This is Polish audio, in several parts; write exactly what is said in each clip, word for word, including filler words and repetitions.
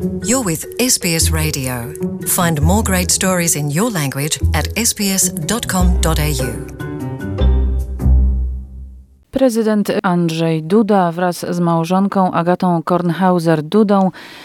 You're with S B S Radio. Find more great stories in your language at s b s dot com dot a u. Prezydent Andrzej Duda wraz z małżonką Agatą Kornhauser-Dudą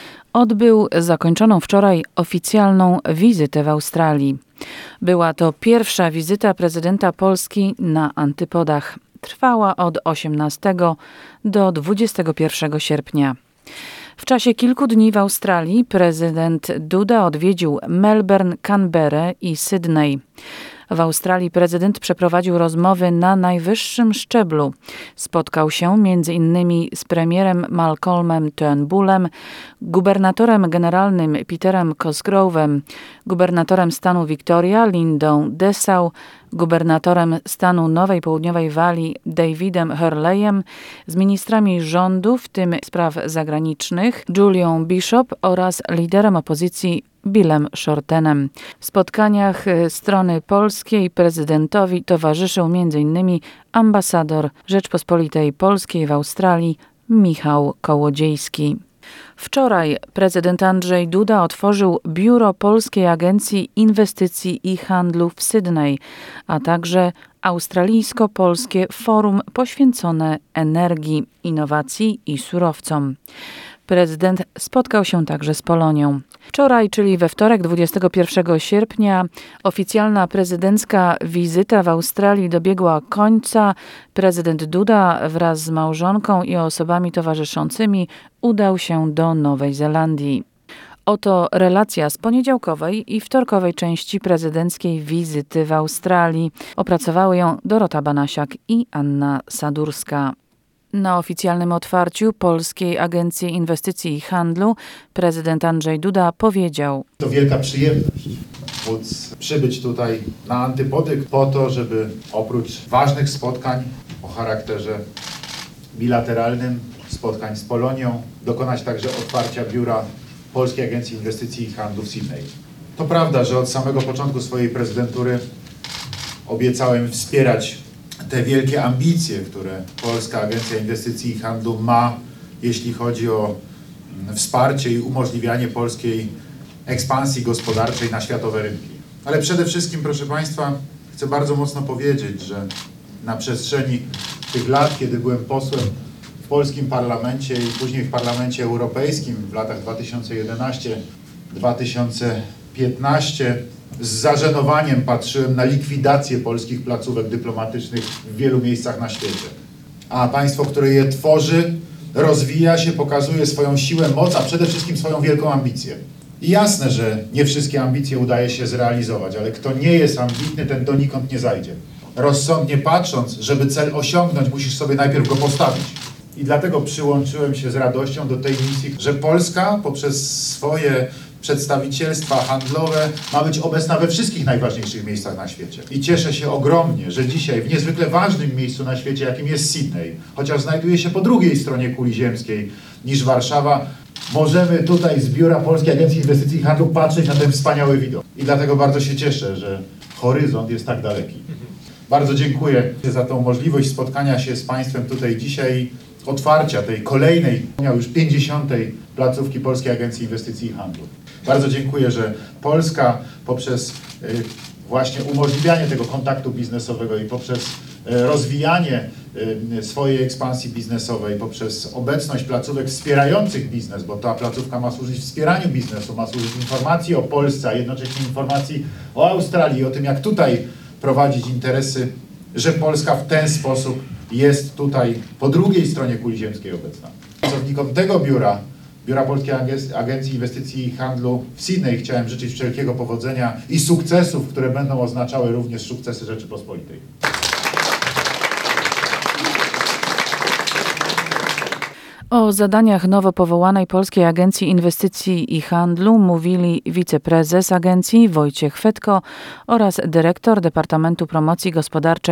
odbył zakończoną wczoraj oficjalną wizytę w Australii. Była to pierwsza wizyta prezydenta Polski na antypodach. Trwała od osiemnastego do dwudziestego pierwszego sierpnia. W czasie kilku dni w Australii prezydent Duda odwiedził Melbourne, Canberrę i Sydney. W Australii prezydent przeprowadził rozmowy na najwyższym szczeblu. Spotkał się między innymi z premierem Malcolmem Turnbullem, gubernatorem generalnym Peterem Cosgrove'em, gubernatorem stanu Victoria Lindą Dessau, gubernatorem stanu Nowej Południowej Walii Davidem Hurleyem, z ministrami rządu, w tym spraw zagranicznych, Julią Bishop oraz liderem opozycji Billem Shortenem. W spotkaniach strony polskiej prezydentowi towarzyszył między innymi ambasador Rzeczpospolitej Polskiej w Australii Michał Kołodziejski. Wczoraj prezydent Andrzej Duda otworzył biuro Polskiej Agencji Inwestycji i Handlu w Sydney, a także australijsko-polskie forum poświęcone energii, innowacji i surowcom. Prezydent spotkał się także z Polonią. Wczoraj, czyli we wtorek dwudziestego pierwszego sierpnia, oficjalna prezydencka wizyta w Australii dobiegła końca. Prezydent Duda wraz z małżonką i osobami towarzyszącymi udał się do Nowej Zelandii. Oto relacja z poniedziałkowej i wtorkowej części prezydenckiej wizyty w Australii. Opracowały ją Dorota Banasiak i Anna Sadurska. Na oficjalnym otwarciu Polskiej Agencji Inwestycji i Handlu prezydent Andrzej Duda powiedział: To wielka przyjemność móc przybyć tutaj na antypody po to, żeby oprócz ważnych spotkań o charakterze bilateralnym, spotkań z Polonią, dokonać także otwarcia biura Polskiej Agencji Inwestycji i Handlu w Sydney. To prawda, że od samego początku swojej prezydentury obiecałem wspierać te wielkie ambicje, które Polska Agencja Inwestycji i Handlu ma, jeśli chodzi o wsparcie i umożliwianie polskiej ekspansji gospodarczej na światowe rynki. Ale przede wszystkim, proszę Państwa, chcę bardzo mocno powiedzieć, że na przestrzeni tych lat, kiedy byłem posłem w polskim parlamencie i później w Parlamencie Europejskim w latach dwa tysiące jedenastym do dwa tysiące piętnastego, z zażenowaniem patrzyłem na likwidację polskich placówek dyplomatycznych w wielu miejscach na świecie. A państwo, które je tworzy, rozwija się, pokazuje swoją siłę, moc, a przede wszystkim swoją wielką ambicję. I jasne, że nie wszystkie ambicje udaje się zrealizować, ale kto nie jest ambitny, ten donikąd nie zajdzie. Rozsądnie patrząc, żeby cel osiągnąć, musisz sobie najpierw go postawić. I dlatego przyłączyłem się z radością do tej misji, że Polska poprzez swoje przedstawicielstwa handlowe ma być obecna we wszystkich najważniejszych miejscach na świecie. I cieszę się ogromnie, że dzisiaj w niezwykle ważnym miejscu na świecie, jakim jest Sydney, chociaż znajduje się po drugiej stronie kuli ziemskiej niż Warszawa, możemy tutaj z biura Polskiej Agencji Inwestycji i Handlu patrzeć na ten wspaniały widok. I dlatego bardzo się cieszę, że horyzont jest tak daleki. Bardzo dziękuję za tą możliwość spotkania się z Państwem tutaj dzisiaj, otwarcia tej kolejnej, już pięćdziesiątej placówki Polskiej Agencji Inwestycji i Handlu. Bardzo dziękuję, że Polska poprzez y, właśnie umożliwianie tego kontaktu biznesowego i poprzez y, rozwijanie y, swojej ekspansji biznesowej, poprzez obecność placówek wspierających biznes, bo ta placówka ma służyć wspieraniu biznesu, ma służyć informacji o Polsce, a jednocześnie informacji o Australii, o tym, jak tutaj prowadzić interesy, że Polska w ten sposób jest tutaj po drugiej stronie kuli ziemskiej obecna. Pracownikom tego biura, Biura Polskiej Agencji Inwestycji i Handlu w Sydney chciałem życzyć wszelkiego powodzenia i sukcesów, które będą oznaczały również sukcesy Rzeczypospolitej. O zadaniach nowo powołanej Polskiej Agencji Inwestycji i Handlu mówili wiceprezes agencji Wojciech Fetko oraz dyrektor Departamentu Promocji Gospodarczej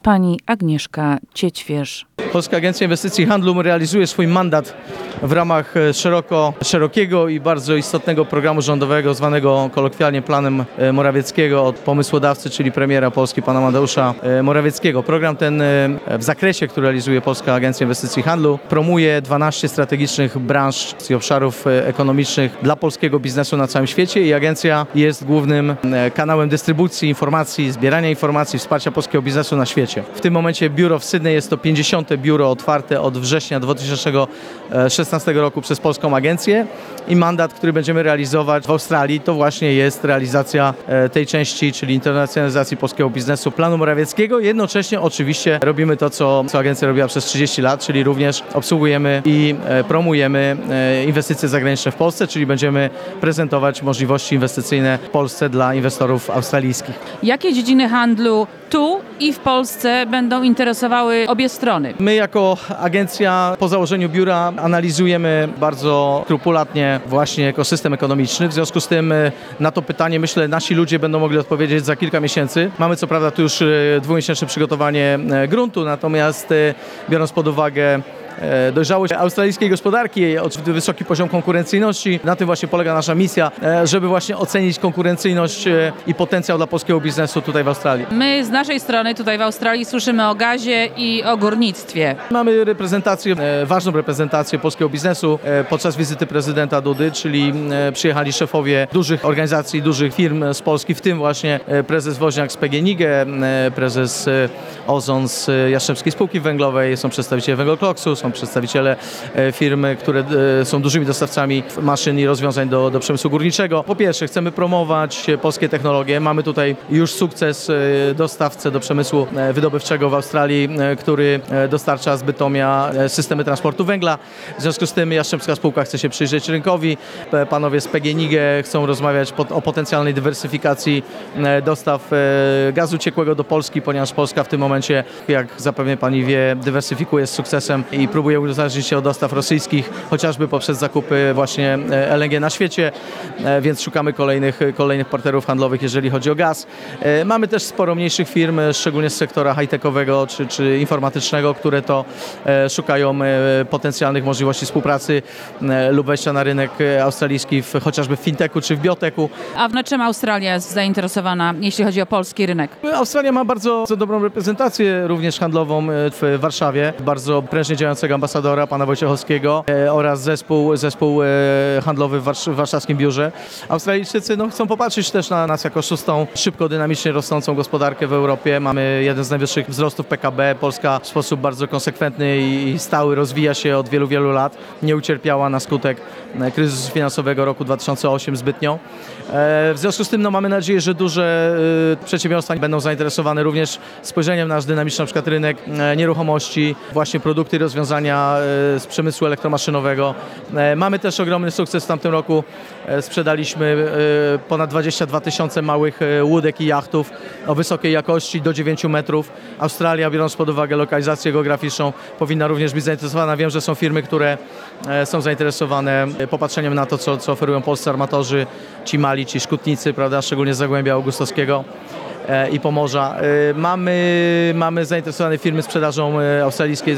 pani Agnieszka Ciećwierz. Polska Agencja Inwestycji i Handlu realizuje swój mandat w ramach szeroko, szerokiego i bardzo istotnego programu rządowego zwanego kolokwialnie Planem Morawieckiego od pomysłodawcy, czyli premiera Polski pana Mateusza Morawieckiego. Program ten w zakresie, który realizuje Polska Agencja Inwestycji i Handlu, promuje dwanaście strategicznych branż i obszarów ekonomicznych dla polskiego biznesu na całym świecie i agencja jest głównym kanałem dystrybucji informacji, zbierania informacji, wsparcia polskiego biznesu na świecie. W tym momencie biuro w Sydney jest to pięćdziesiąte biuro otwarte od września dwa tysiące szesnastego roku przez Polską Agencję i mandat, który będziemy realizować w Australii, to właśnie jest realizacja tej części, czyli internacjonalizacji polskiego biznesu Planu Morawieckiego. Jednocześnie oczywiście robimy to, co, co agencja robiła przez trzydzieści lat, czyli również obsługujemy i promujemy inwestycje zagraniczne w Polsce, czyli będziemy prezentować możliwości inwestycyjne w Polsce dla inwestorów australijskich. Jakie dziedziny handlu tu i w Polsce będą interesowały obie strony? My jako agencja po założeniu biura analizujemy bardzo skrupulatnie właśnie ekosystem ekonomiczny. W związku z tym na to pytanie, myślę, nasi ludzie będą mogli odpowiedzieć za kilka miesięcy. Mamy co prawda tu już dwumiesięczne przygotowanie gruntu, natomiast biorąc pod uwagę dojrzałość australijskiej gospodarki, wysoki poziom konkurencyjności. Na tym właśnie polega nasza misja, żeby właśnie ocenić konkurencyjność i potencjał dla polskiego biznesu tutaj w Australii. My z naszej strony tutaj w Australii słyszymy o gazie i o górnictwie. Mamy reprezentację, ważną reprezentację polskiego biznesu podczas wizyty prezydenta Dudy, czyli przyjechali szefowie dużych organizacji, dużych firm z Polski, w tym właśnie prezes Woźniak z P G N I G, prezes Ozon z Jastrzębskiej Spółki Węglowej, są przedstawiciele Węglokoksu, są przedstawiciele firm, które są dużymi dostawcami maszyn i rozwiązań do, do przemysłu górniczego. Po pierwsze, chcemy promować polskie technologie. Mamy tutaj już sukces dostawcę do przemysłu wydobywczego w Australii, który dostarcza z Bytomia systemy transportu węgla. W związku z tym Jastrzębska Spółka chce się przyjrzeć rynkowi. Panowie z P G N I G chcą rozmawiać o potencjalnej dywersyfikacji dostaw gazu ciekłego do Polski, ponieważ Polska w tym momencie, jak zapewne pani wie, dywersyfikuje z sukcesem i próbuje uzależnić się od dostaw rosyjskich, chociażby poprzez zakupy właśnie L N G na świecie, więc szukamy kolejnych, kolejnych partnerów handlowych, jeżeli chodzi o gaz. Mamy też sporo mniejszych firm, szczególnie z sektora high-techowego czy, czy informatycznego, które to szukają potencjalnych możliwości współpracy lub wejścia na rynek australijski, w, chociażby w fintechu czy w biotechu. A na czym Australia jest zainteresowana, jeśli chodzi o polski rynek? Australia ma bardzo, bardzo dobrą reprezentację, również handlową w Warszawie, bardzo prężnie działającego ambasadora, pana Wojciechowskiego oraz zespół, zespół handlowy w warszawskim biurze. Australijczycy no, chcą popatrzeć też na nas jako szóstą szybko, dynamicznie rosnącą gospodarkę w Europie. Mamy jeden z najwyższych wzrostów P K B. Polska w sposób bardzo konsekwentny i stały rozwija się od wielu, wielu lat. Nie ucierpiała na skutek kryzysu finansowego roku dwa tysiące ósmego zbytnio. W związku z tym no, mamy nadzieję, że duże przedsiębiorstwa będą zainteresowane również spojrzeniem na nasz dynamiczny na przykład rynek nieruchomości, właśnie produkty i rozwiązania z przemysłu elektromaszynowego. Mamy też ogromny sukces w tamtym roku. Sprzedaliśmy ponad dwadzieścia dwa tysiące małych łódek i jachtów o wysokiej jakości do dziewięciu metrów. Australia, biorąc pod uwagę lokalizację geograficzną, powinna również być zainteresowana. Wiem, że są firmy, które są zainteresowane popatrzeniem na to, co, co oferują polscy armatorzy, ci mali, ci szkutnicy, prawda, szczególnie z Zagłębia Augustowskiego i Pomorza. Mamy, mamy zainteresowane firmy sprzedażą australijskiej,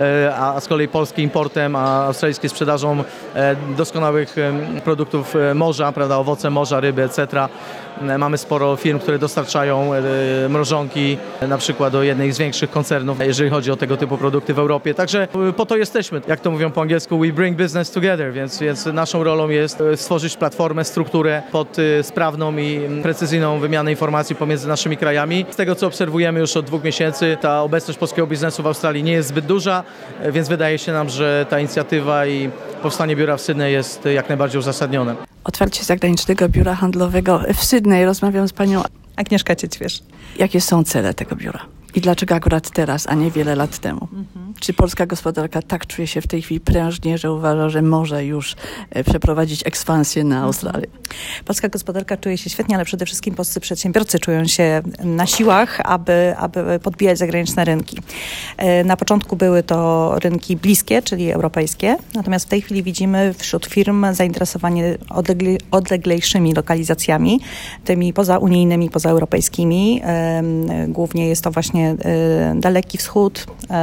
a z kolei polskie importem, a australijskie sprzedażą doskonałych produktów morza, prawda, owoce morza, ryby, et cetera. Mamy sporo firm, które dostarczają mrożonki, na przykład do jednej z większych koncernów, jeżeli chodzi o tego typu produkty w Europie. Także po to jesteśmy. Jak to mówią po angielsku, we bring business together, więc, więc naszą rolą jest stworzyć platformę, strukturę pod sprawną i precyzyjną wymianę informacji pomiędzy naszymi krajami. Z tego, co obserwujemy już od dwóch miesięcy, ta obecność polskiego biznesu w Australii nie jest zbyt duża, więc wydaje się nam, że ta inicjatywa i powstanie biura w Sydney jest jak najbardziej uzasadnione. Otwarcie zagranicznego biura handlowego w Sydney. Rozmawiam z panią Agnieszka Ciećwierz. Jakie są cele tego biura? I dlaczego akurat teraz, a nie wiele lat temu? Mhm. Czy polska gospodarka tak czuje się w tej chwili prężnie, że uważa, że może już przeprowadzić ekspansję na Australię? Polska gospodarka czuje się świetnie, ale przede wszystkim polscy przedsiębiorcy czują się na siłach, aby, aby podbijać zagraniczne rynki. Na początku były to rynki bliskie, czyli europejskie, natomiast w tej chwili widzimy wśród firm zainteresowanie odlegle, odleglejszymi lokalizacjami, tymi pozaunijnymi, pozaeuropejskimi. Głównie jest to właśnie właśnie Daleki Wschód,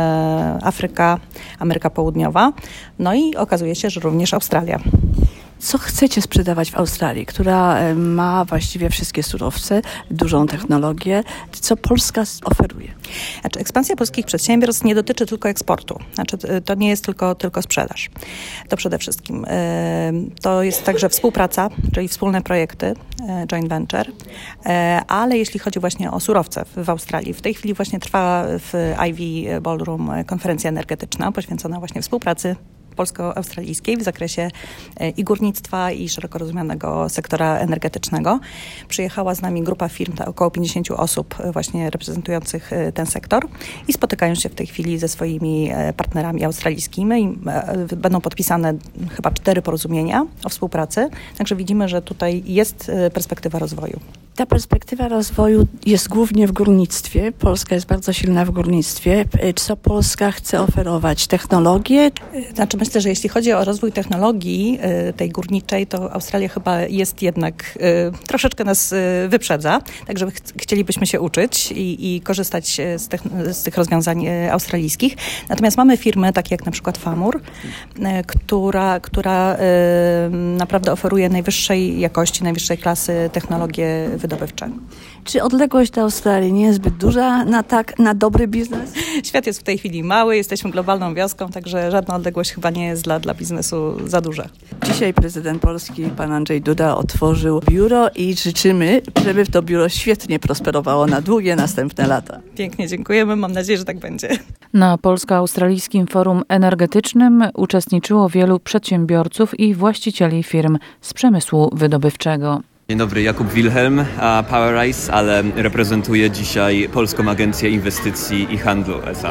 Afryka, Ameryka Południowa, no i okazuje się, że również Australia. Co chcecie sprzedawać w Australii, która ma właściwie wszystkie surowce, dużą technologię? Co Polska oferuje? Znaczy, ekspansja polskich przedsiębiorstw nie dotyczy tylko eksportu. Znaczy, to nie jest tylko, tylko sprzedaż. To przede wszystkim. To jest także współpraca, czyli wspólne projekty, joint venture, ale jeśli chodzi właśnie o surowce w Australii, w tej chwili właśnie trwa w I V Ballroom konferencja energetyczna poświęcona właśnie współpracy polsko-australijskiej w zakresie i górnictwa, i szeroko rozumianego sektora energetycznego. Przyjechała z nami grupa firm, około pięćdziesiąt osób właśnie reprezentujących ten sektor i spotykają się w tej chwili ze swoimi partnerami australijskimi i będą podpisane chyba cztery porozumienia o współpracy. Także widzimy, że tutaj jest perspektywa rozwoju. Ta perspektywa rozwoju jest głównie w górnictwie. Polska jest bardzo silna w górnictwie. Co Polska chce oferować? Technologie? Znaczy myślę, że jeśli chodzi o rozwój technologii tej górniczej, to Australia chyba jest jednak, troszeczkę nas wyprzedza. Także ch- chcielibyśmy się uczyć i, i korzystać z, techn- z tych rozwiązań australijskich. Natomiast mamy firmy takie jak na przykład Famur, która, która naprawdę oferuje najwyższej jakości, najwyższej klasy technologie wydobywcze. Czy odległość do Australii nie jest zbyt duża na tak, na dobry biznes? Świat jest w tej chwili mały, jesteśmy globalną wioską, także żadna odległość chyba nie jest dla, dla biznesu za duża. Dzisiaj prezydent Polski, pan Andrzej Duda, otworzył biuro i życzymy, żeby to biuro świetnie prosperowało na długie następne lata. Pięknie dziękujemy, mam nadzieję, że tak będzie. Na Polsko-Australijskim Forum Energetycznym uczestniczyło wielu przedsiębiorców i właścicieli firm z przemysłu wydobywczego. Dzień dobry, Jakub Wilhelm, PowerRise, ale reprezentuję dzisiaj Polską Agencję Inwestycji i Handlu S A.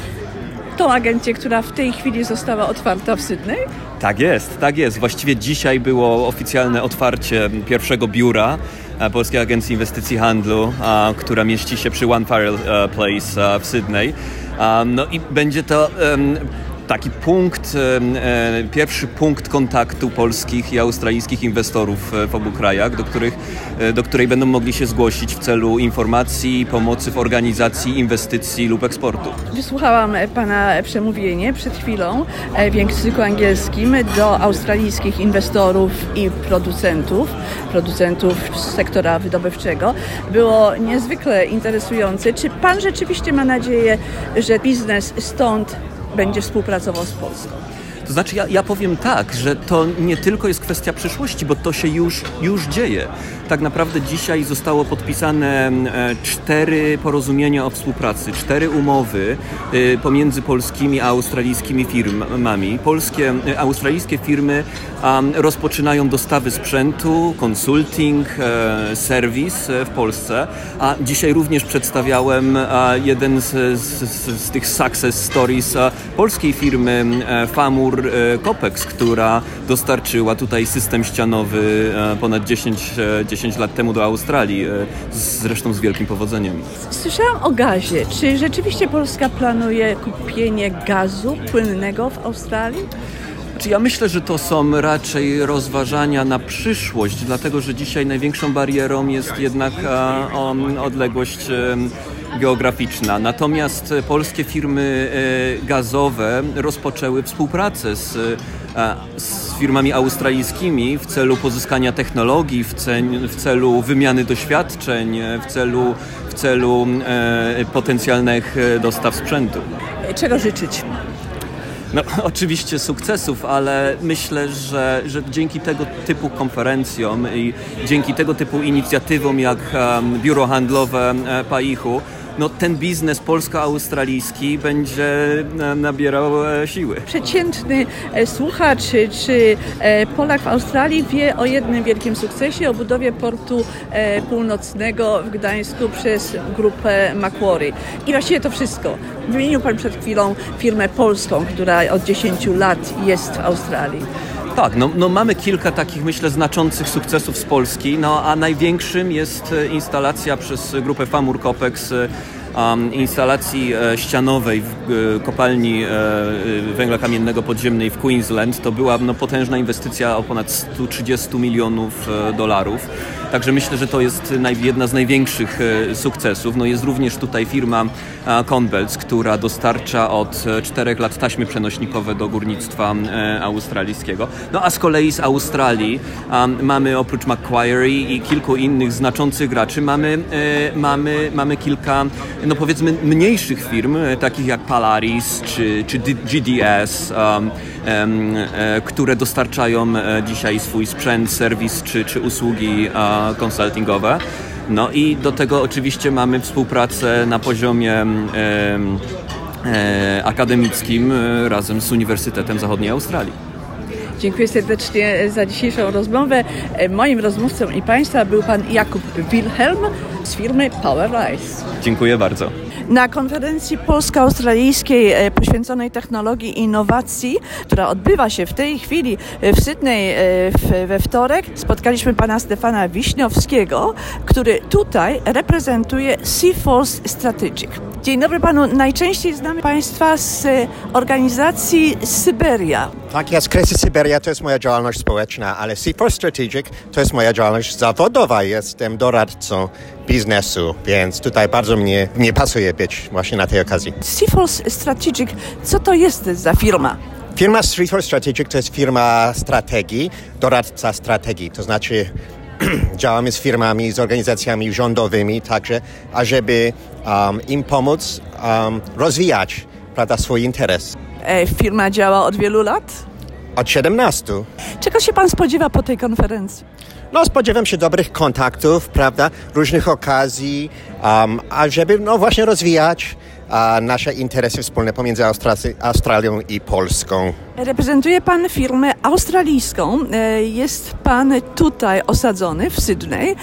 Tą agencję, która w tej chwili została otwarta w Sydney? Tak jest, tak jest. Właściwie dzisiaj było oficjalne otwarcie pierwszego biura Polskiej Agencji Inwestycji i Handlu, która mieści się przy One Farrell Place w Sydney. No i będzie to taki punkt, pierwszy punkt kontaktu polskich i australijskich inwestorów w obu krajach, do których, do której będą mogli się zgłosić w celu informacji, pomocy w organizacji inwestycji lub eksportu. Wysłuchałam pana przemówienie przed chwilą w języku angielskim do australijskich inwestorów i producentów, producentów z sektora wydobywczego. Było niezwykle interesujące. Czy pan rzeczywiście ma nadzieję, że biznes stąd będzie współpracował z Polską? To znaczy ja, ja powiem tak, że to nie tylko jest kwestia przyszłości, bo to się już, już dzieje. Tak naprawdę dzisiaj zostało podpisane cztery porozumienia o współpracy, cztery umowy y, pomiędzy polskimi a australijskimi firmami. Polskie, y, australijskie firmy um, rozpoczynają dostawy sprzętu, consulting, y, serwis y, w Polsce, a dzisiaj również przedstawiałem y, jeden z, z, z tych success stories y, polskiej firmy y, Famur Copex, która dostarczyła tutaj system ścianowy ponad dziesięć lat temu do Australii, zresztą z wielkim powodzeniem. Słyszałam o gazie. Czy rzeczywiście Polska planuje kupienie gazu płynnego w Australii? Ja myślę, że to są raczej rozważania na przyszłość, dlatego że dzisiaj największą barierą jest jednak odległość geograficzna. Natomiast polskie firmy gazowe rozpoczęły współpracę z, z firmami australijskimi w celu pozyskania technologii, w, cen, w celu wymiany doświadczeń, w celu, w celu potencjalnych dostaw sprzętu. Czego życzyć? No, oczywiście sukcesów, ale myślę, że, że dzięki tego typu konferencjom i dzięki tego typu inicjatywom jak um, Biuro Handlowe e, Paichu, no ten biznes polsko-australijski będzie nabierał e, siły. Przeciętny e, słuchacz czy e, Polak w Australii wie o jednym wielkim sukcesie, o budowie portu e, północnego w Gdańsku przez grupę Macquarie. I właściwie to wszystko. Wymienił pan przed chwilą firmę polską, która od dziesięciu lat jest w Australii. Tak, no, no mamy kilka takich, myślę, znaczących sukcesów z Polski, no a największym jest instalacja przez grupę Famur Copex um, instalacji e, ścianowej w e, kopalni e, węgla kamiennego podziemnej w Queensland, to była no, potężna inwestycja o ponad sto trzydzieści milionów e, dolarów. Także myślę, że to jest naj, jedna z największych e, sukcesów. No, jest również tutaj firma e, Conbelts, która dostarcza od czterech lat taśmy przenośnikowe do górnictwa e, australijskiego. No a z kolei z Australii um, mamy oprócz Macquarie i kilku innych znaczących graczy, mamy, e, mamy, mamy kilka, no powiedzmy, mniejszych firm, e, takich jak Polaris czy, czy G D S, um, e, które dostarczają e, dzisiaj swój sprzęt, serwis czy, czy usługi e, konsultingowe. No i do tego oczywiście mamy współpracę na poziomie e, e, akademickim e, razem z Uniwersytetem Zachodniej Australii. Dziękuję serdecznie za dzisiejszą rozmowę. Moim rozmówcą i Państwa był pan Jakub Wilhelm z firmy PowerRise. Dziękuję bardzo. Na konferencji polsko-australijskiej poświęconej technologii i innowacji, która odbywa się w tej chwili w Sydney we wtorek, spotkaliśmy pana Stefana Wiśniowskiego, który tutaj reprezentuje SeaForce Strategic. Dzień dobry panu. Najczęściej znamy państwa z organizacji Syberia. Tak jest, Kryzys Syberia to jest moja działalność społeczna, ale SeaForce Strategic to jest moja działalność zawodowa. Jestem doradcą biznesu, więc tutaj bardzo mnie, mnie pasuje być właśnie na tej okazji. SeaForce Strategic, co to jest za firma? Firma SeaForce Strategic to jest firma strategii, doradca strategii, to znaczy działamy z firmami, z organizacjami rządowymi także, ażeby um, im pomóc um, rozwijać, prawda, swój interes. E, firma działa od wielu lat? Od siedemnastu. Czego się pan spodziewa po tej konferencji? No, spodziewam się dobrych kontaktów, prawda, różnych okazji, um, ażeby no właśnie rozwijać a nasze interesy wspólne pomiędzy Austra- Australią i Polską. Reprezentuje pan firmę australijską. Jest pan tutaj osadzony w Sydney.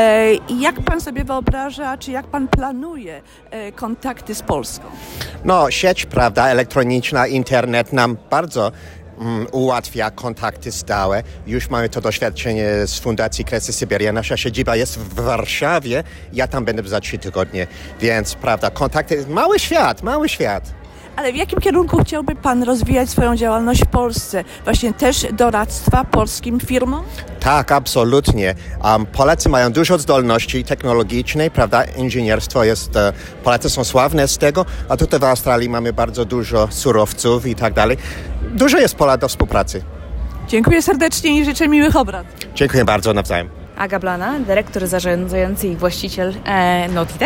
Jak pan sobie wyobraża, czy jak pan planuje kontakty z Polską? No, sieć, prawda, elektroniczna, internet nam bardzo um, ułatwia kontakty stałe. Już mamy to doświadczenie z Fundacji Kryzys Syberia. Nasza siedziba jest w Warszawie. Ja tam będę za trzy tygodnie, więc, prawda, kontakty, mały świat, mały świat. Ale w jakim kierunku chciałby pan rozwijać swoją działalność w Polsce? Właśnie też doradztwa polskim firmom? Tak, absolutnie. Um, Polacy mają dużo zdolności technologicznej, prawda? Inżynierstwo jest, uh, Polacy są sławne z tego, a tutaj w Australii mamy bardzo dużo surowców i tak dalej. Dużo jest pola do współpracy. Dziękuję serdecznie i życzę miłych obrad. Dziękuję bardzo, nawzajem. Aga Blana, dyrektor zarządzający i właściciel e, Notitech.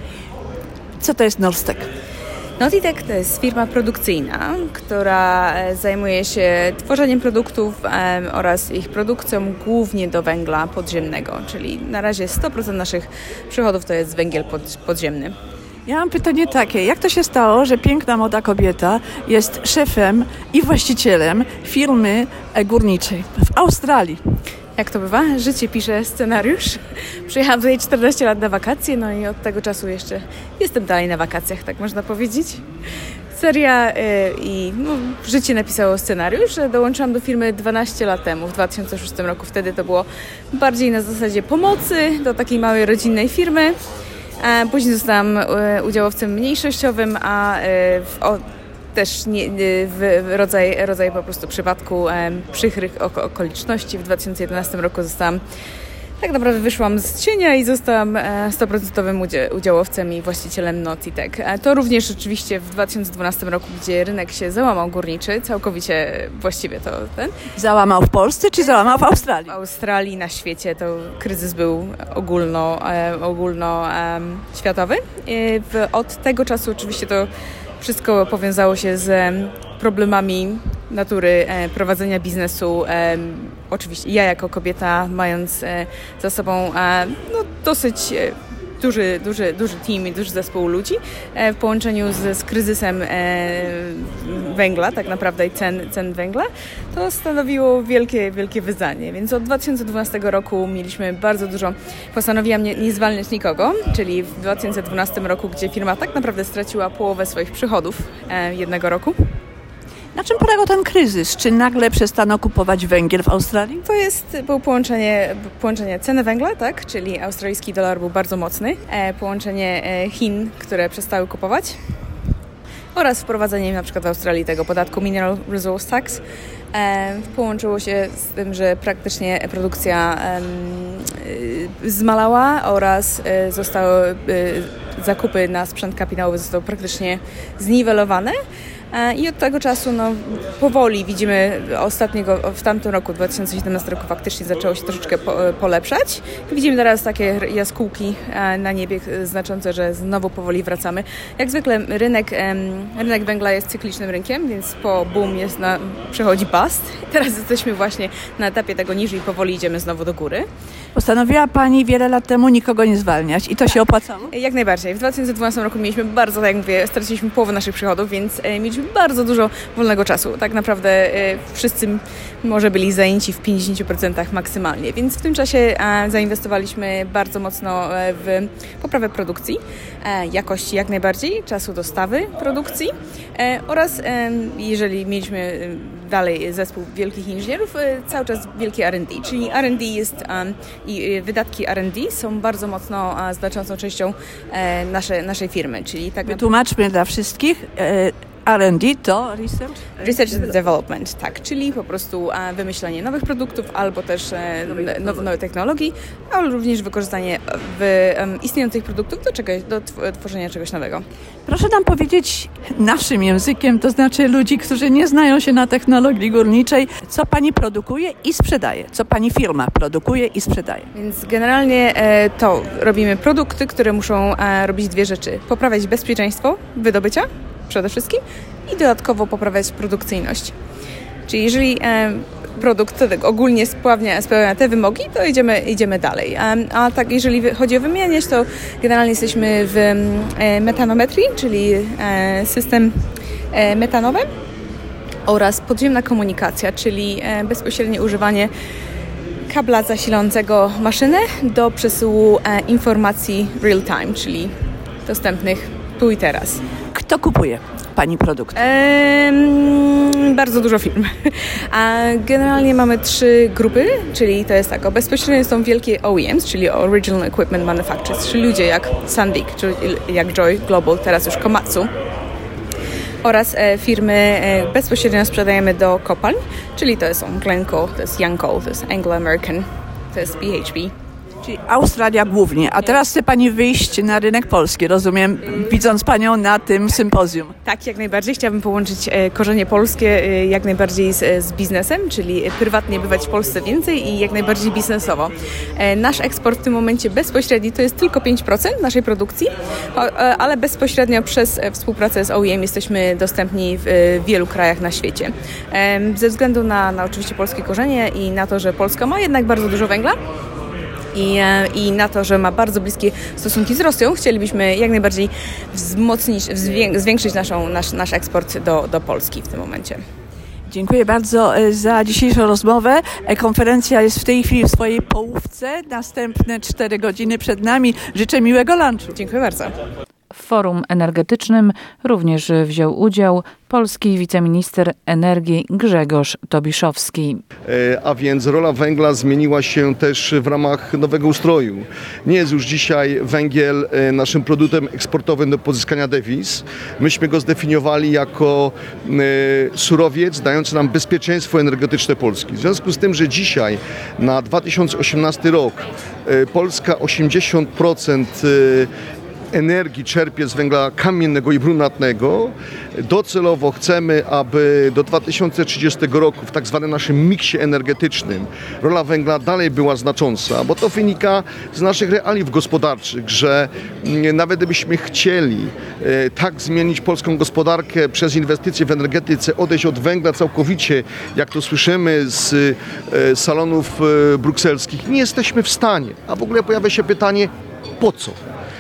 Co to jest Nolstek? Notitech to jest firma produkcyjna, która zajmuje się tworzeniem produktów e, oraz ich produkcją głównie do węgla podziemnego, czyli na razie sto procent naszych przychodów to jest węgiel pod, podziemny. Ja mam pytanie takie, jak to się stało, że piękna młoda kobieta jest szefem i właścicielem firmy górniczej w Australii? Jak to bywa? Życie pisze scenariusz. Przyjechałam tutaj czternaście lat na wakacje, no i od tego czasu jeszcze jestem dalej na wakacjach, tak można powiedzieć. Seria yy, i no, życie napisało scenariusz, że dołączyłam do firmy dwanaście lat temu, w dwa tysiące szóstym roku. Wtedy to było bardziej na zasadzie pomocy do takiej małej rodzinnej firmy. A później zostałam yy, udziałowcem mniejszościowym, a yy, w, o, też nie, w rodzaj, rodzaj po prostu przypadku e, przykrych okoliczności. W dwa tysiące jedenastym roku zostałam, tak naprawdę wyszłam z cienia i zostałam sto procent udziałowcem i właścicielem Notitech. To również oczywiście w dwa tysiące dwunastym roku, gdzie rynek się załamał górniczy, całkowicie właściwie to ten. Załamał w Polsce czy załamał w Australii? W Australii, na świecie to kryzys był ogólno, e, ogólno e, światowy. I w, od tego czasu oczywiście to wszystko powiązało się z problemami natury e, prowadzenia biznesu. E, oczywiście ja jako kobieta, mając e, za sobą e, no, dosyć e, duży, duży, duży team i duży zespół ludzi e, w połączeniu z, z kryzysem e, węgla, tak naprawdę i cen, cen węgla, to stanowiło wielkie, wielkie wyzwanie. Więc od dwa tysiące dwunastego roku mieliśmy bardzo dużo, postanowiłam nie, nie zwalniać nikogo, czyli w dwa tysiące dwunastym roku, gdzie firma tak naprawdę straciła połowę swoich przychodów e, jednego roku. Na czym polegał ten kryzys? Czy nagle przestano kupować węgiel w Australii? To jest było połączenie, połączenie ceny węgla, tak, czyli australijski dolar był bardzo mocny, e, połączenie e, Chin, które przestały kupować, oraz wprowadzenie na przykład w Australii tego podatku Mineral Resource Tax. E, połączyło się z tym, że praktycznie produkcja e, e, zmalała oraz e, zostały e, zakupy na sprzęt kapitałowy zostały praktycznie zniwelowane. I od tego czasu no, powoli widzimy ostatniego, w tamtym roku, dwa tysiące siedemnastym roku faktycznie zaczęło się troszeczkę po, polepszać. Widzimy teraz takie jaskółki na niebie znaczące, że znowu powoli wracamy. Jak zwykle rynek, rynek węgla jest cyklicznym rynkiem, więc po boom jest na, przechodzi bust. Teraz jesteśmy właśnie na etapie tego niżej, powoli idziemy znowu do góry. Postanowiła Pani wiele lat temu nikogo nie zwalniać i to się opłacało? Jak najbardziej. W dwa tysiące dwunastym roku mieliśmy bardzo, tak jak mówię, straciliśmy połowę naszych przychodów, więc mieliśmy bardzo dużo wolnego czasu. Tak naprawdę e, wszyscy może byli zajęci w pięćdziesiąt procent maksymalnie, więc w tym czasie e, zainwestowaliśmy bardzo mocno e, w poprawę produkcji, e, jakości jak najbardziej, czasu dostawy produkcji e, oraz e, jeżeli mieliśmy dalej zespół wielkich inżynierów, e, cały czas wielkie R and D, czyli R and D jest e, i e, wydatki R and D są bardzo mocno e, znaczącą częścią e, nasze, naszej firmy, czyli tak Wytłumaczmy dla wszystkich. E, R and D to Research? Research and Development, tak, czyli po prostu e, wymyślanie nowych produktów albo też e, nowe, nowe technologii, ale również wykorzystanie w, e, istniejących produktów do, czegoś, do tworzenia czegoś nowego. Proszę nam powiedzieć naszym językiem, to znaczy ludzi, którzy nie znają się na technologii górniczej, co Pani produkuje i sprzedaje, co Pani firma produkuje i sprzedaje. Więc generalnie e, to robimy produkty, które muszą e, robić dwie rzeczy. Poprawiać bezpieczeństwo wydobycia, przede wszystkim, i dodatkowo poprawiać produkcyjność. Czyli jeżeli e, produkt ogólnie spełnia, spełnia te wymogi, to idziemy, idziemy dalej. A, a tak jeżeli chodzi o wymieniać, to generalnie jesteśmy w e, metanometrii, czyli e, system e, metanowy oraz podziemna komunikacja, czyli e, bezpośrednie używanie kabla zasilającego maszynę do przesyłu e, informacji real time, czyli dostępnych tu i teraz. Kto kupuje Pani produkt? Ehm, bardzo dużo firm. A generalnie mamy trzy grupy, czyli to jest tak, o bezpośrednio są wielkie O E Ms, czyli Original Equipment Manufacturers, czyli ludzie jak Sandvik, czyli jak Joy Global, teraz już Komatsu. Oraz e, firmy e, bezpośrednio sprzedajemy do kopalń, czyli to są Glencore, to jest Yancoal, to jest Anglo American, to jest B H P. Czyli Australia głównie, a teraz chce Pani wyjść na rynek polski, rozumiem, widząc Panią na tym sympozjum. Tak, jak najbardziej. Chciałabym połączyć e, korzenie polskie e, jak najbardziej z, z biznesem, czyli prywatnie bywać w Polsce więcej i jak najbardziej biznesowo. E, nasz eksport w tym momencie bezpośredni to jest tylko pięć procent naszej produkcji, o, e, ale bezpośrednio przez e, współpracę z O E M jestem dostępni w e, wielu krajach na świecie. E, ze względu na, na oczywiście polskie korzenie i na to, że Polska ma jednak bardzo dużo węgla, I, i na to, że ma bardzo bliskie stosunki z Rosją, chcielibyśmy jak najbardziej wzmocnić, zwiększyć naszą, nasz, nasz eksport do, do Polski w tym momencie. Dziękuję bardzo za dzisiejszą rozmowę. Konferencja jest w tej chwili w swojej połówce. Następne cztery godziny przed nami. Życzę miłego lunchu. Dziękuję bardzo. W forum energetycznym również wziął udział polski wiceminister energii Grzegorz Tobiszowski. A więc rola węgla zmieniła się też w ramach nowego ustroju. Nie jest już dzisiaj węgiel naszym produktem eksportowym do pozyskania dewiz. Myśmy go zdefiniowali jako surowiec dający nam bezpieczeństwo energetyczne Polski. W związku z tym, że dzisiaj na dwa tysiące osiemnasty rok Polska osiemdziesiąt procent energii czerpie z węgla kamiennego i brunatnego. Docelowo chcemy, aby do dwa tysiące trzydziestego roku w tak zwanym naszym miksie energetycznym rola węgla dalej była znacząca, bo to wynika z naszych realiów gospodarczych, że nawet gdybyśmy chcieli tak zmienić polską gospodarkę przez inwestycje w energetyce, odejść od węgla całkowicie, jak to słyszymy z salonów brukselskich, nie jesteśmy w stanie. A w ogóle pojawia się pytanie, po co?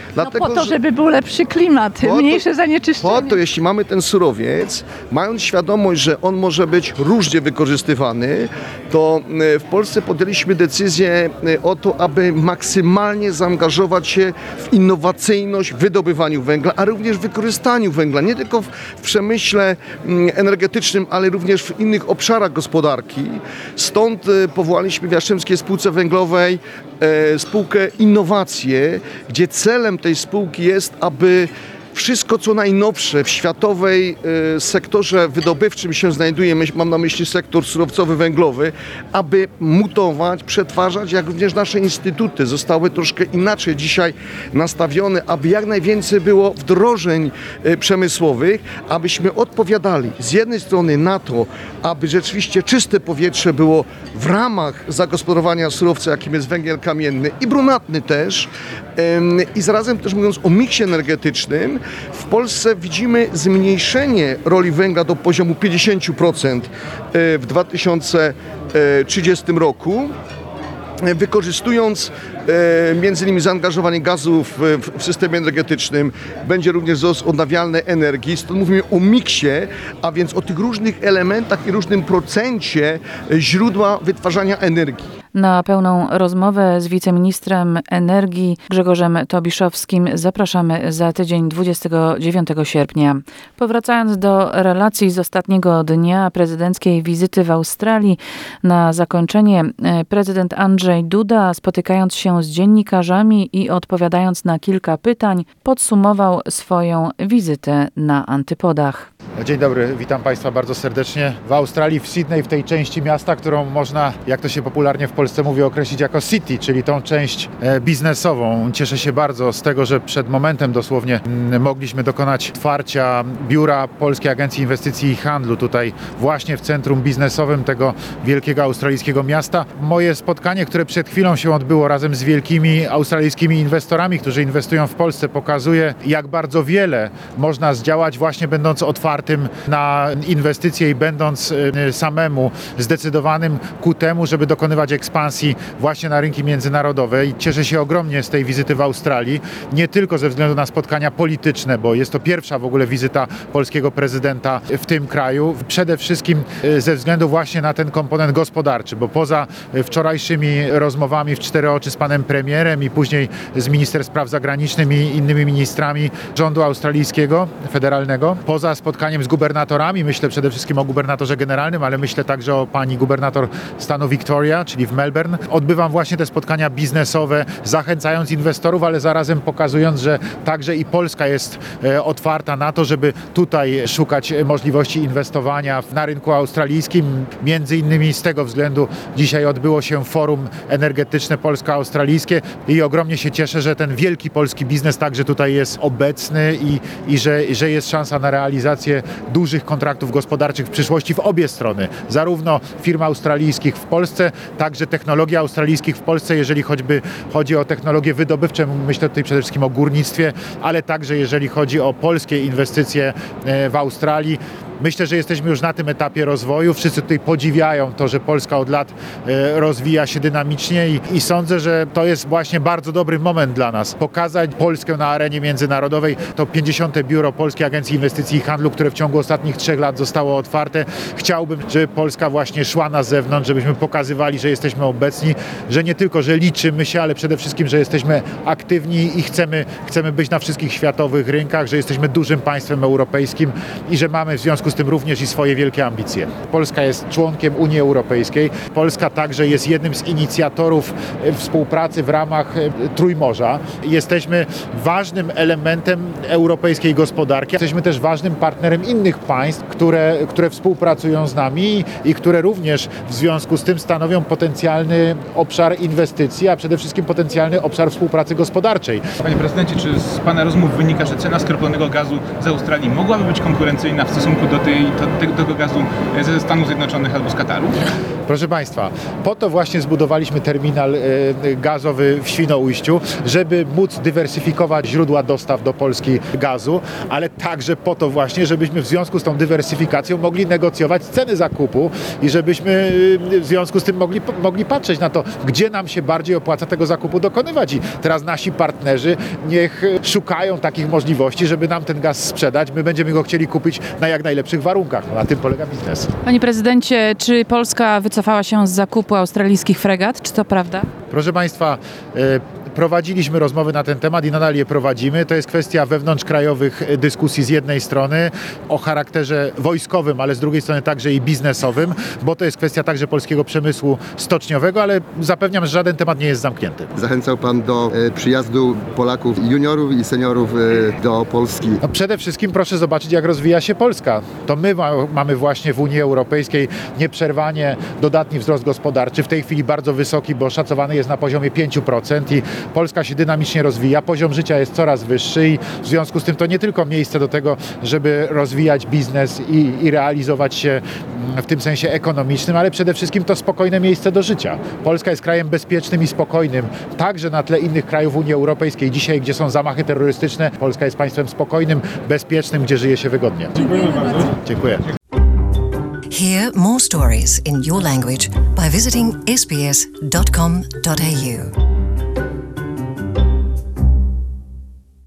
Dlatego, no po to, że... żeby był lepszy klimat, to, mniejsze zanieczyszczenie. Po to, jeśli mamy ten surowiec, mając świadomość, że on może być różnie wykorzystywany, to w Polsce podjęliśmy decyzję o to, aby maksymalnie zaangażować się w innowacyjność w wydobywaniu węgla, a również w wykorzystaniu węgla, nie tylko w, w przemyśle energetycznym, ale również w innych obszarach gospodarki. Stąd powołaliśmy w Jastrzębskiej Spółce Węglowej e, spółkę Innowacje, gdzie celem tej spółki jest, aby wszystko, co najnowsze w światowej e, sektorze wydobywczym się znajduje, mam na myśli sektor surowcowy węglowy, aby mutować, przetwarzać, jak również nasze instytuty zostały troszkę inaczej dzisiaj nastawione, aby jak najwięcej było wdrożeń e, przemysłowych, abyśmy odpowiadali z jednej strony na to, aby rzeczywiście czyste powietrze było w ramach zagospodarowania surowca, jakim jest węgiel kamienny i brunatny też, e, i zarazem też mówiąc o miksie energetycznym, w Polsce widzimy zmniejszenie roli węgla do poziomu pięćdziesiąt procent w dwa tysiące trzydziestym roku, wykorzystując e, między innymi zaangażowanie gazów w, w systemie energetycznym, będzie również wzrost odnawialnej energii. Stąd mówimy o miksie, a więc o tych różnych elementach i różnym procencie źródła wytwarzania energii. Na pełną rozmowę z wiceministrem energii Grzegorzem Tobiszowskim zapraszamy za tydzień dwudziestego dziewiątego sierpnia. Powracając do relacji z ostatniego dnia prezydenckiej wizyty w Australii, na zakończenie prezydent Andrzej Duda, spotykając się z dziennikarzami i odpowiadając na kilka pytań, podsumował swoją wizytę na Antypodach. Dzień dobry, witam Państwa bardzo serdecznie w Australii, w Sydney, w tej części miasta, którą można, jak to się popularnie w Polsce mówi, określić jako City, czyli tą część biznesową. Cieszę się bardzo z tego, że przed momentem dosłownie mogliśmy dokonać otwarcia biura Polskiej Agencji Inwestycji i Handlu tutaj właśnie w centrum biznesowym tego wielkiego australijskiego miasta. Moje spotkanie, które przed chwilą się odbyło razem z wielkimi australijskimi inwestorami, którzy inwestują w Polsce, pokazuje, jak bardzo wiele można zdziałać właśnie będąc otwartym na inwestycje i będąc samemu zdecydowanym ku temu, żeby dokonywać ekspansji właśnie na rynki międzynarodowe. I cieszę się ogromnie z tej wizyty w Australii, nie tylko ze względu na spotkania polityczne, bo jest to pierwsza w ogóle wizyta polskiego prezydenta w tym kraju, przede wszystkim ze względu właśnie na ten komponent gospodarczy, bo poza wczorajszymi rozmowami w cztery oczy z panem premierem i później z minister spraw zagranicznych i innymi ministrami rządu australijskiego, federalnego, poza spotkaniem z gubernatorami, myślę przede wszystkim o gubernatorze generalnym, ale myślę także o pani gubernator stanu Victoria, czyli w Melbourne. Odbywam właśnie te spotkania biznesowe, zachęcając inwestorów, ale zarazem pokazując, że także i Polska jest otwarta na to, żeby tutaj szukać możliwości inwestowania na rynku australijskim. Między innymi z tego względu dzisiaj odbyło się forum energetyczne polsko-australijskie i ogromnie się cieszę, że ten wielki polski biznes także tutaj jest obecny i, i że, że jest szansa na realizację dużych kontraktów gospodarczych w przyszłości w obie strony. Zarówno firm australijskich w Polsce, także technologii australijskich w Polsce, jeżeli choćby chodzi o technologie wydobywcze, myślę tutaj przede wszystkim o górnictwie, ale także jeżeli chodzi o polskie inwestycje w Australii. Myślę, że jesteśmy już na tym etapie rozwoju. Wszyscy tutaj podziwiają to, że Polska od lat e, rozwija się dynamicznie i, i sądzę, że to jest właśnie bardzo dobry moment dla nas. Pokazać Polskę na arenie międzynarodowej. To pięćdziesiąte biuro Polskiej Agencji Inwestycji i Handlu, które w ciągu ostatnich trzech lat zostało otwarte. Chciałbym, żeby Polska właśnie szła na zewnątrz, żebyśmy pokazywali, że jesteśmy obecni, że nie tylko, że liczymy się, ale przede wszystkim, że jesteśmy aktywni i chcemy, chcemy być na wszystkich światowych rynkach, że jesteśmy dużym państwem europejskim i że mamy w związku z tym również i swoje wielkie ambicje. Polska jest członkiem Unii Europejskiej. Polska także jest jednym z inicjatorów współpracy w ramach Trójmorza. Jesteśmy ważnym elementem europejskiej gospodarki. Jesteśmy też ważnym partnerem innych państw, które, które współpracują z nami i które również w związku z tym stanowią potencjalny obszar inwestycji, a przede wszystkim potencjalny obszar współpracy gospodarczej. Panie prezydencie, czy z pana rozmów wynika, że cena skroplonego gazu z Australii mogłaby być konkurencyjna w stosunku do tej, to, tego, tego gazu ze Stanów Zjednoczonych albo z Kataru? Proszę Państwa, po to właśnie zbudowaliśmy terminal gazowy w Świnoujściu, żeby móc dywersyfikować źródła dostaw do Polski gazu, ale także po to właśnie, żebyśmy w związku z tą dywersyfikacją mogli negocjować ceny zakupu i żebyśmy w związku z tym mogli, mogli patrzeć na to, gdzie nam się bardziej opłaca tego zakupu dokonywać. I teraz nasi partnerzy niech szukają takich możliwości, żeby nam ten gaz sprzedać. My będziemy go chcieli kupić na jak najlepszych warunkach. No, na tym polega biznes. Panie prezydencie, czy Polska wycofała się z zakupu australijskich fregat? Czy to prawda? Proszę Państwa, prowadziliśmy rozmowy na ten temat i nadal je prowadzimy. To jest kwestia wewnątrzkrajowych dyskusji z jednej strony o charakterze wojskowym, ale z drugiej strony także i biznesowym, bo to jest kwestia także polskiego przemysłu stoczniowego, ale zapewniam, że żaden temat nie jest zamknięty. Zachęcał Pan do e, przyjazdu Polaków, juniorów i seniorów e, do Polski. No przede wszystkim proszę zobaczyć, jak rozwija się Polska. To my ma, mamy właśnie w Unii Europejskiej nieprzerwanie dodatni wzrost gospodarczy, w tej chwili bardzo wysoki, bo szacowany jest na poziomie pięć procent i Polska się dynamicznie rozwija, poziom życia jest coraz wyższy i w związku z tym to nie tylko miejsce do tego, żeby rozwijać biznes i, i realizować się w tym sensie ekonomicznym, ale przede wszystkim to spokojne miejsce do życia. Polska jest krajem bezpiecznym i spokojnym, także na tle innych krajów Unii Europejskiej. Dzisiaj, gdzie są zamachy terrorystyczne, Polska jest państwem spokojnym, bezpiecznym, gdzie żyje się wygodnie. Dziękujemy bardzo. Dziękuję. Hear more stories in your language by visiting s b s dot com dot a u.